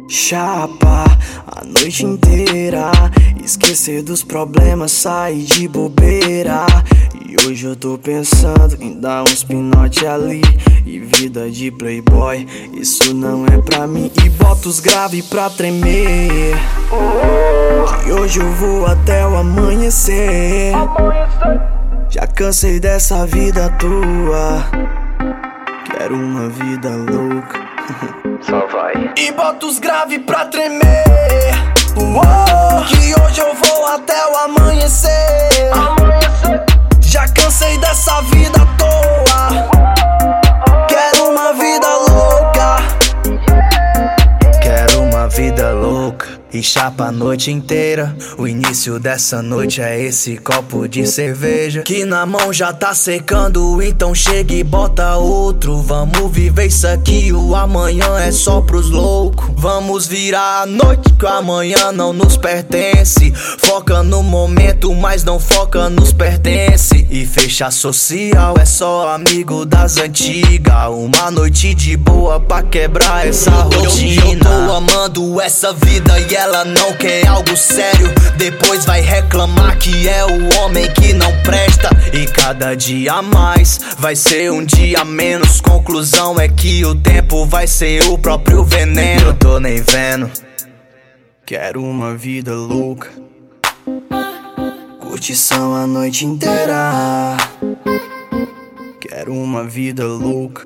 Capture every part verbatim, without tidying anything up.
Chapa a noite inteira, esquecer dos problemas, sair de bobeira. E hoje eu tô pensando em dar uns pinote ali. E vida de playboy, isso não é pra mim. E bota os grave pra tremer. E hoje eu vou até o amanhecer. Já cansei dessa vida tua, quero uma vida louca. Só vai. E bota os grave pra tremer. Uou, que hoje eu vou até o amanhecer. Já cansei dessa vida à toa, quero uma vida louca. Quero uma vida louca e chapa a noite inteira. O início dessa noite é esse copo de cerveja que na mão já tá secando, então chega e bota outro. Vamos viver isso aqui, o amanhã é só pros loucos. Vamos virar a noite que o amanhã não nos pertence. Foca no momento, mas não foca nos pertence. E fechar social é só amigo das antigas. Uma noite de boa pra quebrar essa rotina. Eu, eu tô amando essa vida e ela não quer algo sério. Depois vai reclamar que é o homem que não presta. E cada dia a mais vai ser um dia a menos. Conclusão é que o tempo vai ser o próprio veneno. Eu tô nem vendo. Quero uma vida louca, curtição a noite inteira. Quero uma vida louca,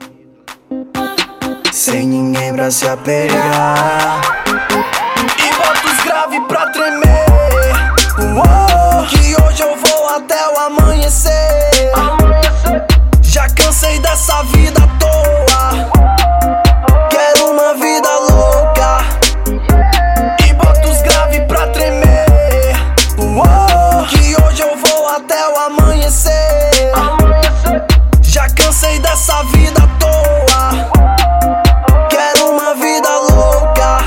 sem ninguém pra se apegar. E bota os grave pra tremer. Uou, que hoje eu vou até o amanhecer. Já cansei dessa vida à toa, quero uma vida louca. E bota os grave pra tremer. Uou, que hoje eu vou até o amanhecer. Já cansei dessa vida à toa, quero uma vida louca.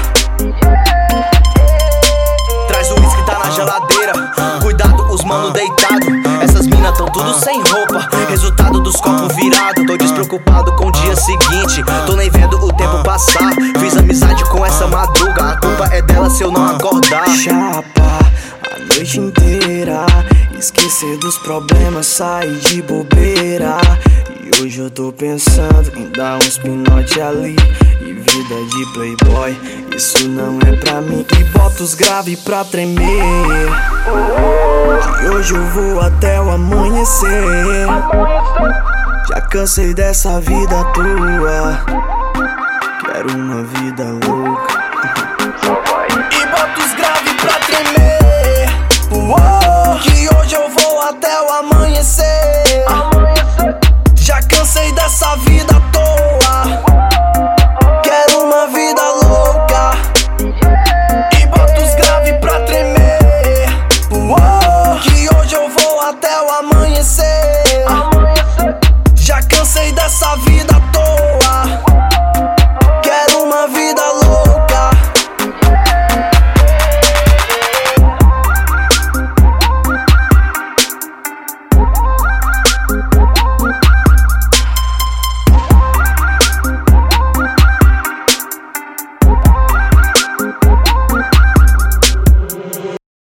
Traz o uísque, tá na geladeira. Cuidado, os mano deitado. Essas minas tão tudo sem roupa, resultado dos copos virados. Tô despreocupado com o dia seguinte, tô nem vendo o tempo passar. Fiz amizade com essa madruga, a culpa é dela se eu não acordar. Chapa a noite inteira, esquecer dos problemas, sair de bobeira. E hoje eu tô pensando em dar uns pinote ali. E vida de playboy, isso não é pra mim. E bota os grave pra tremer. E hoje eu vou até o amanhecer. Já cansei dessa vida tua, quero uma vida louca. Só vai. E bota os grave pra tremer. Uou, que hoje eu vou até o amanhecer. Já cansei dessa vida